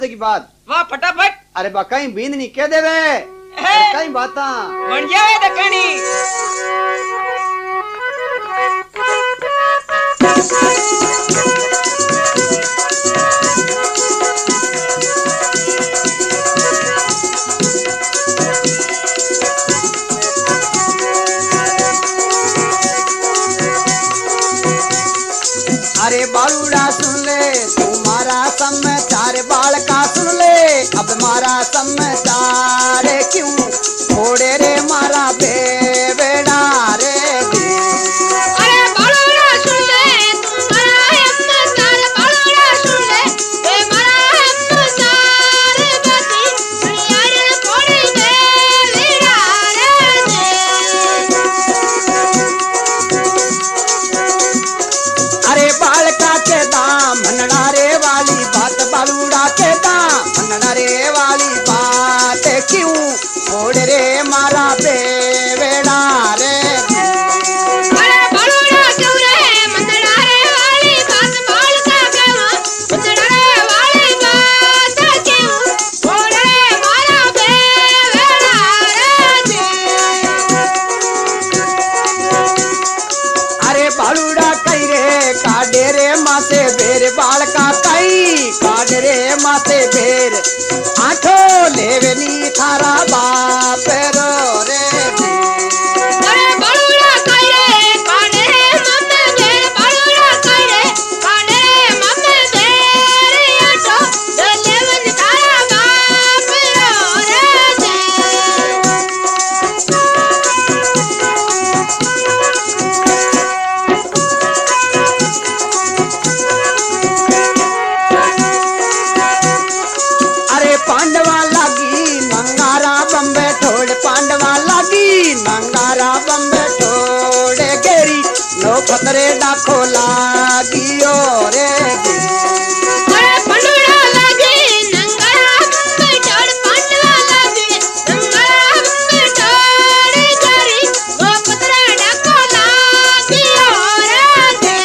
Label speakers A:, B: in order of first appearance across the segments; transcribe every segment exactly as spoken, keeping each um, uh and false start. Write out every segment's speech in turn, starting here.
A: की बात
B: वाह फटाफट।
A: अरे बा कहीं बींद नहीं कह देवे कहीं बाता
B: बन जावे दकनी।
A: अरे बालूड़ा सुन ले तुम्हारा समाचार बाल का सुन ले अब मारा समाचार क्यों छोड़े रे मारा बेड़ा रे
C: अरे बालूड़ा सुन ले तुम्हारा समाचार बालूड़ा सुन ले बे मारा समाचार बती दुनिया रे छोड़ी बेड़ा रे
A: अरे बाल का के दाम मनना रे वाली बात बालूड़ा के दाम मनना रे वाली बात क्यों छोड़ रे मारा बेड़ा रे
C: अरे बालूड़ा क्यों रे मंदड़ा रे वाली बात बाल का कहवा मंदड़ा रे वाली बात क्यों छोड़ रे मारा बेड़ा रे
A: अरे बालूड़ा कई रे काडे रे माथे बेर बाल का कई काडे रे माथे बेर आठो लेवे नी थारा बाप रो रे
C: अरे बालूड़ा कई रे काडे रे मम्मे बेर बालूड़ा कई रे काडे रे मम्मे बेर आटो लेवन तारा बाप रो रे
A: अरे पांडवा लागी नंगारा बम्बे ठोड़ पांडवा लागी नंगारा बम्बे ठोड़े गेरी नो खतरे डाको लागी ओ रे
C: अरे पंडुड़ा लागे नंगरा बम्बे छोड़ पांडवा लागे नंगरा बम्बे छोड़ गरी वो पतरा डाको लागी और दे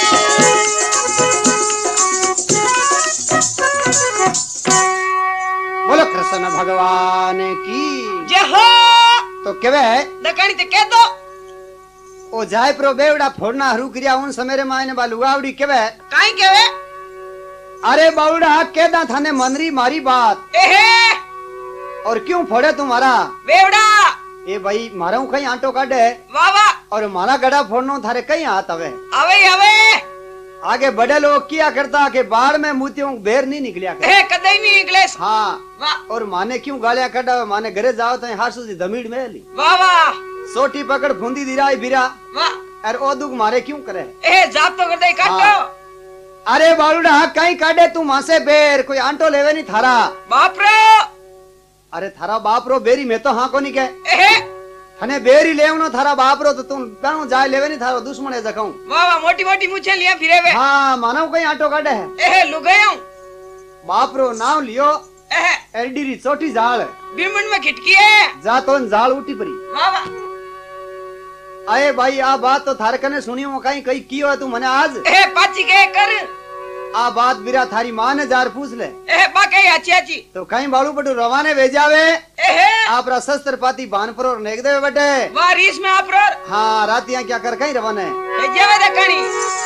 A: बोलो कृष्ण भगवान की
B: जय हो।
A: तो केवे
B: दकनी ते कह दो।
A: ओ जाय प्रो बेवड़ा फोड़ना हरू क्रिया उन समेरे मायने बालू आवड़ी केवे
B: काई केवे।
A: अरे बावड़ा केदा थाने मनरी मारी बात
B: एहे
A: और क्यों फोड़े तुम्हारा
B: बेवड़ा।
A: ए भाई मारा हूं कहीं आटो काटे
B: वाह वाह।
A: और मारा गड़ा फोड़नो थारे कहीं हाथ आवे
B: आवे आवे।
A: आगे बड़े लोग किया करता के बाढ़ में मुतियों बेर नहीं निकलिया कर
B: ए कदई नहीं निकले।
A: हाँ
B: वाह
A: और माने क्यों गालियां कटा माने घरे जाओ तो हासू सी धमीड़ में ली
B: वाह वाह
A: सोटी पकड़ फुंदी दिराई बिरा
B: वाह।
A: और ओ दुख मारे क्यों करे
B: ए जाप तो कर दे काटो।
A: हाँ। अरे बालूड़ा कहीं काटे तू मां से बेर कोई आंटो लेवे नहीं थारा
B: बाप रो।
A: अरे थारा बाप रो बेरी में तो हाँ को नहीं कहे
B: एहे
A: थने बेरी लेवनो थारा बाप रो तो तुम पेणो जाय लेवे नहीं थारो दुश्मन है जखाऊं
B: वाह वाह मोटी मोटी मुछे लिया फिरे वे।
A: हाँ मानव कहीं आटो काटे है
B: एहे लुगायो।
A: बाप रो नाम लियो
B: एहे
A: एरडीरी छोटी जाल
B: बिमन में खिटकी है।
A: जा तो जाल उठी परी
B: वाह वाह।
A: अरे भाई आ बात तो थारे कने सुनी हो कहीं कहीं की हो तू मने आज
B: एहे पाची के कर।
A: आ बात बिरा थारी माँ ने जार पूछ ले
B: एहे बाके आची आची।
A: तो कहीं बालू बटू रवाने भेजावे
B: एहे
A: आप शस्त्र पाती बान पर और नेक देवे बटे
B: वाह रीस में आप रो।
A: हाँ रातियां क्या कर कहीं रवाने
B: ए जावे दकनी।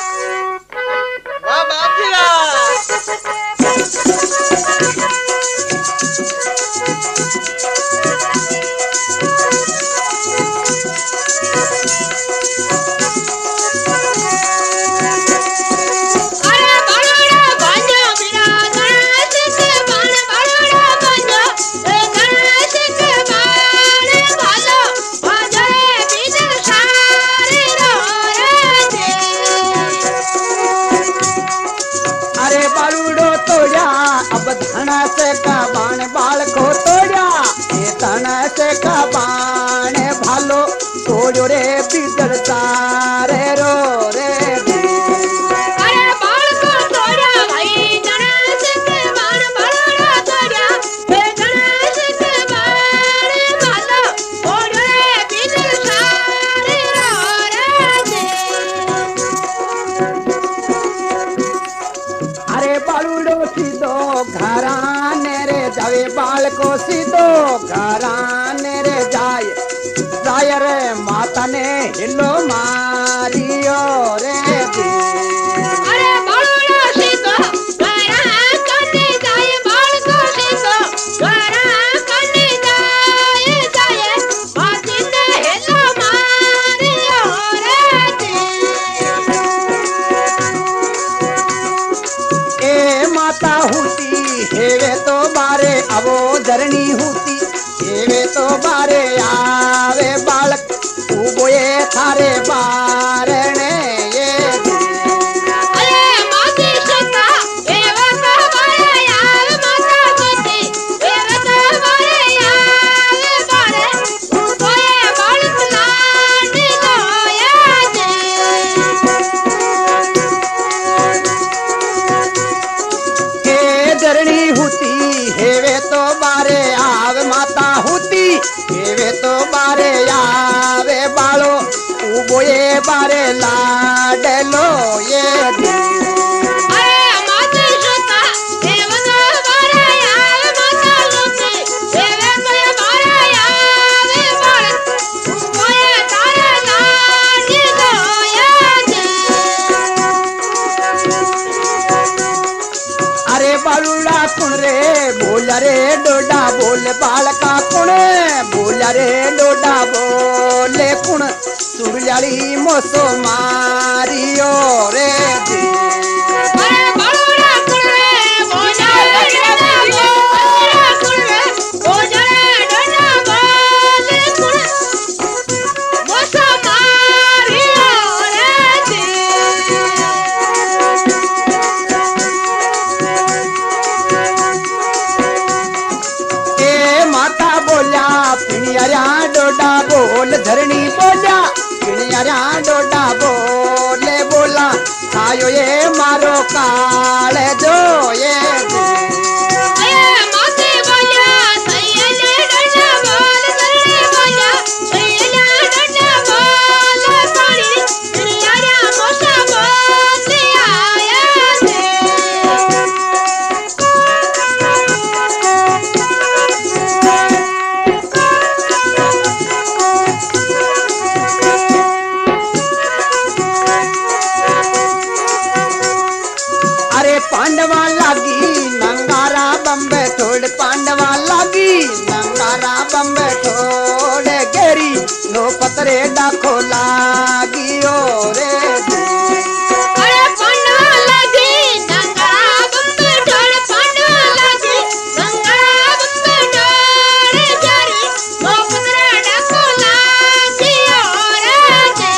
B: वाह बाप जी
C: अरे बालूड़ा बांजो बिना गणेश के बाण बालूड़ा बांजो ए गणेश के बाण भालो बांजो रे बिना सारे रो रे
A: अरे बालूडो तोड़ा अब धना से का बाण बाल को तोड़ा ये धना से का बाण भालो तोड़ो रे बिदर सारे रो रे
C: अरे बाल को तोड़ा भाई गणेश के बाण बालूड़ा तोड़ा ए गणेश के बाण भालो बांजो रे बिना सारे रो रे
A: अरे बालूडो सीधो घरा को सीधो घराने रे जाय जाय रे माता ने हिलो मारियो रे दी
C: अरे बालूड़ा सीतो घरा कने जाय बाल को सीतो घरा कने जाय जाय माती ने हिलो मारियो रे दी
A: ए माता होती हेवे तो बारे अबो धरणी होती हेवे तो बारे आवे बालक उबोए थारे बारणे ये
C: अरे माती सता एवा तो बारे यार माता सती एवा तो बारे यार बारे उबोए बालक लाडी गोया दे
A: हे धरणी होती हेवे तो बारे आवे माता होती हेवे तो बारे आवे बालो उबोए बारे लाडलो ये दी
C: अरे माती सता एवा तो बारे यार माता सती एवा तो बारे यार बालक उबोए तारे लाडी गोया दे
A: अरे बालूड़ा कुण रे बोला रे डोडा बोल बालका कुण बोला रे डोडा बोले कुण सुड़ियाली मोसो मारियो रे दी
C: अरे बालूड़ा कुड़े बोझा डंडा बोल कुड़े बोझा डंडा बोल कुड़े मोसा मारियो रे दी
A: ए माता बोल्या पिणियारा डोडा बोल धरणी बोल्या पिणियारा डोडा बोले बोला आयो ये मारो काले जो ये दी
C: अरे माते बोझा सैयले डंडा बोल धरणी बोझा सैयले डंडा बोल पानी दुनियारा मोसा बोल आया दे
A: अरे पांडवा लागी नंगारा बम्बे थोड़ पांडवा लागी नंगारा बम्बे थोड़ गेरी नो पतरे डाको लागी ओ रे दी
C: अरे पांडवा लागी नंगरा बम्बे ढोल पांडवा लागी नंगरा बम्बे ढोल जारी गोपुत्र डाको लागी और दे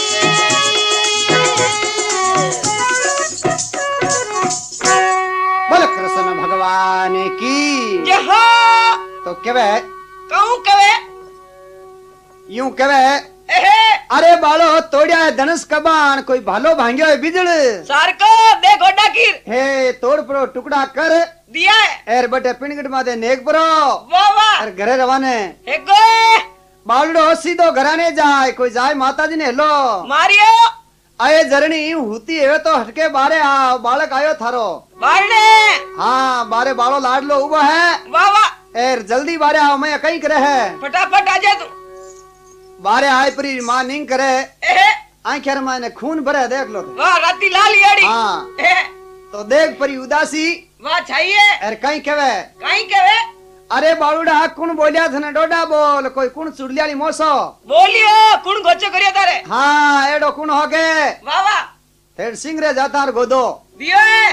A: बोल कृष्ण भगवान की
B: जहा
A: तो केवे
B: कहूं कवे
A: यूं केवे
B: एहे
A: अरे बालो तोड़िया है धनुष कबान कोई भालो भांग्यो है बिजड़
B: सारको दे गोडा कीर
A: हे तोड़ परो टुकड़ा कर
B: दिया है
A: एर बटे पिणगट मादे नेक परो
B: वाह वाह
A: और घरे रवाने
B: हे गो
A: बालड़ो सीधो घराने जाए कोई जाए माता जी ने हेलो
B: मारियो
A: आए जरनी हुती है तो हटके बारे आ बालक आयो थारो
B: बारने
A: हाँ बारे बालो लाडलो उबो है
B: वाह वाह
A: एर जल्दी बारे आओ मैं कहीं करे है
B: फटाफट आ जा तू
A: बारे आए परी मां निंग करे
B: एहे
A: आंखेर माने खून भरे देख लो तो।
B: वाह राती लाल याड़ी
A: हाँ
B: एहे
A: तो देख परी उदासी
B: वाह चाहिए
A: एर कहीं केवे
B: कहीं कवे
A: अरे बालुड़ा कुण बोलिया थने डोडा बोल कोई कुण चुड़लियाली मोसो
B: बोलियो कुण गोचो करियो तारे
A: हाँ एडो कुण होगे
B: वाह वाह
A: तेर सिंगरे जातार गोदो
B: दियो है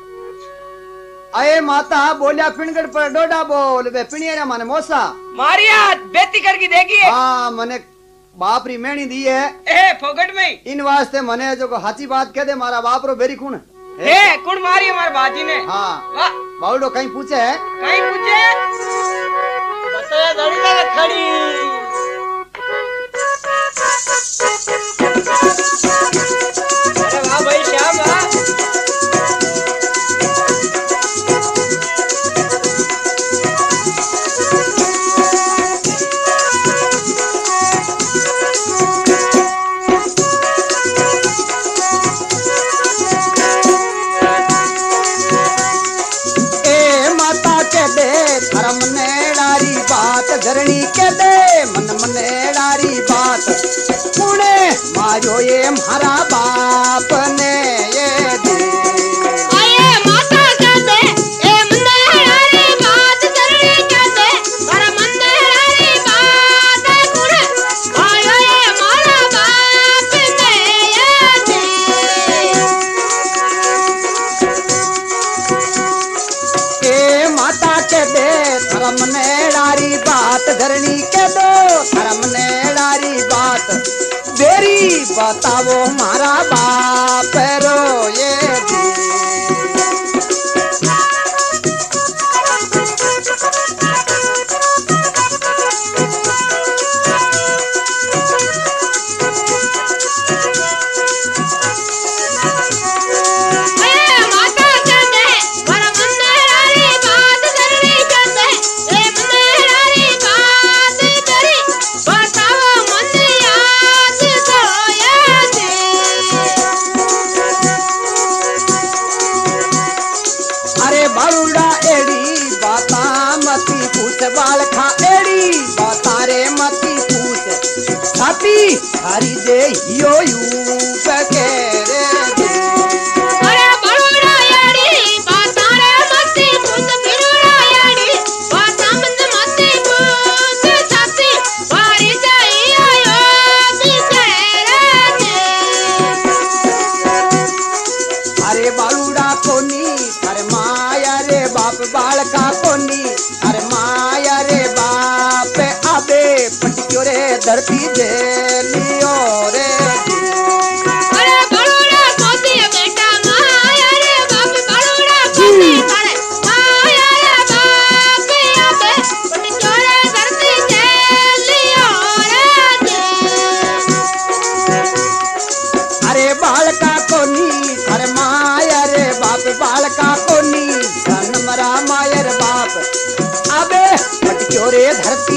A: आए माता बोलिया पिणगढ़ पर डोडा बोल वे पिणिया माने मोसा
B: मारिया बेती करके देगी
A: हाँ मने बाप री मेणी दी है
B: एहे फोगट में ही।
A: इन वास्ते मने जो को हाची बात कह दे मारा बाप रो बेरी कुण
B: हे कुण मारी हमारे बाजी ने
A: हाँ
B: वाह
A: बाउडो कहीं पूछे है
B: कहीं पूछे बताया घड़ी लगा खड़ी अरे वाह भाई श्याम वाह
A: ए माता के दे धर्म ने के दे मन मनेरारी बात पुणे मारो ये हमारा बाप ने ये दे
C: आये माता कहते ए मंदेरारी बात करने कहते पर मंदेरारी बात कुड़े आयो ये हमारा बाप ने ये दे
A: ए माता के दे धर्म नेड़ारी बात धरणी के दो धर्म नेड़ारी बात बेरी बताओ मारा बाप रो ये दी। बालूड़ा एड़ी बाता मती पूछ बाल खा एड़ी बाता रे मती पूछ छाती हरी दे यो यू के रे
C: अरे बालूड़ा एड़ी बाता रे मती पूछ बिरुड़ा एड़ी बाता मत मती पूछ छाती हरी दे यो यू के रे
A: अरे बालूड़ा कोनी अरे माया रे बाप बाल का कोनी अरे माया रे बाप आबे पटियो रे धरती दे लियो रे
C: अरे बालूड़ा कोती बेटा माया रे बाप बालूड़ा कोती तारे माया रे बाप आबे पटियो रे धरती दे लियो रे
A: अरे बाल का कोनी अरे माया रे बाप बाल का कोनी मरा मायर बाप अबे पटक्यो रे धरती